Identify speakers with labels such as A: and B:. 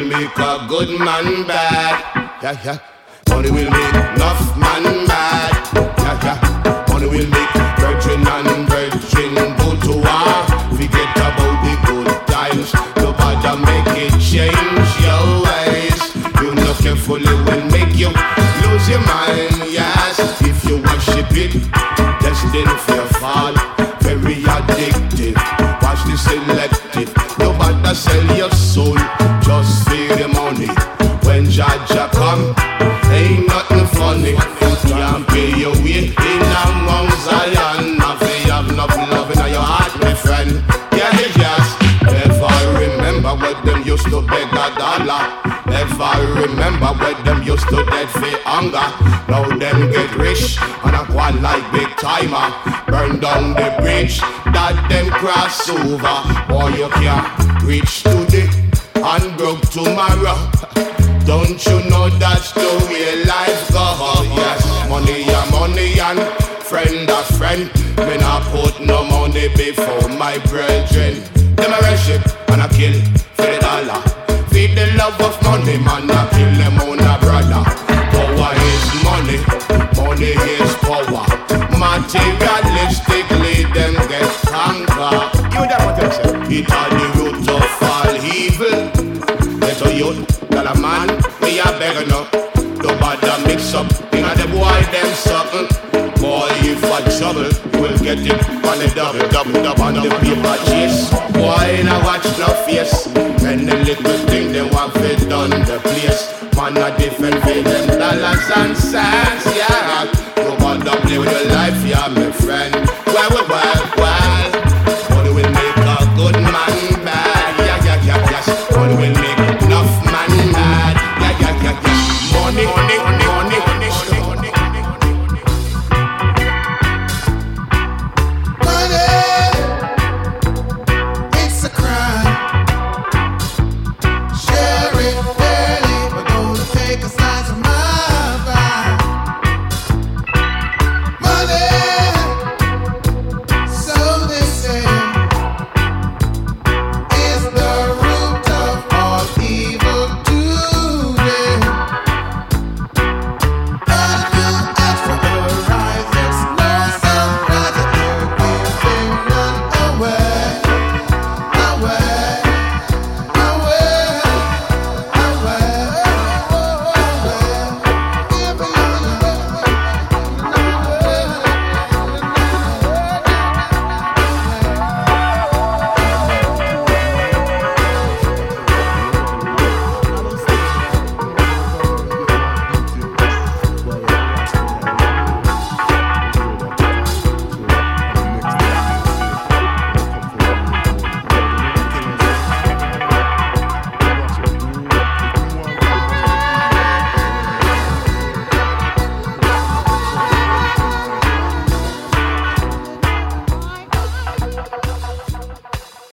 A: make a good man bad. Yeah, yeah. Money will make enough man mad. Yeah, yeah. Money will make virgin and virgin go to war. Forget about the good times. Nobody make it change your ways. You know carefully will make you lose your mind. Yes, if you worship it, destined for your fall. Very addictive. Watch the selective. Nobody sell your soul, just feed the money. When Jaja come, ain't nothing funny. Can't pay your way in among Zion. Nothing have nothing love in your heart, my friend. Yeah, yes. Ever remember when them used to beg a dollar? Ever remember when them used to dead for hunger? Now them get rich and a quad like big timer. Burn down the bridge that them cross over. Or you can't reach today and broke tomorrow. Don't you know that's the way life goes? Yes, money and friend a friend. Me not put no money before my brethren. Them a worship and a kill for the dollar. Feed the love of money, man, a kill them on a brother. Power is money, money is power. Materialistically, them get conquered. You know what I'm saying? It are the root of all evil. Let a youth, tell a man, me a beggar no. Nobody mix up, you know the boy them something. Boy, if I trouble, you will get it on the double on the paper chase. Boy, now watch no face. And the little thing they want fit on the place. Man a different pay them dollars and cents, yeah. Nobody play with your life, yeah.